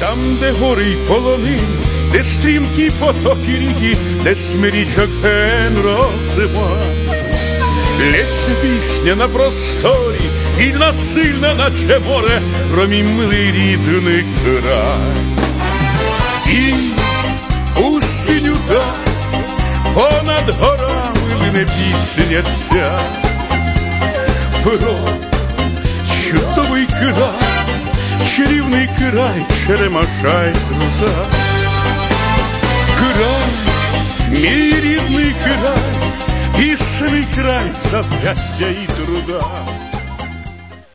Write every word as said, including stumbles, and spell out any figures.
Там, де гори й полонин, де стрімкі потоки ріки, де смирічок ген розима. Лється пісня на просторі, вільна, сильна, наче море, про мій милий рідний край. І у синю даль понад горами лине пісня ця, про чудовий край, чарівний край, Черемаша й Труда. Край, мій рідний край, пісний край завзяття і труда.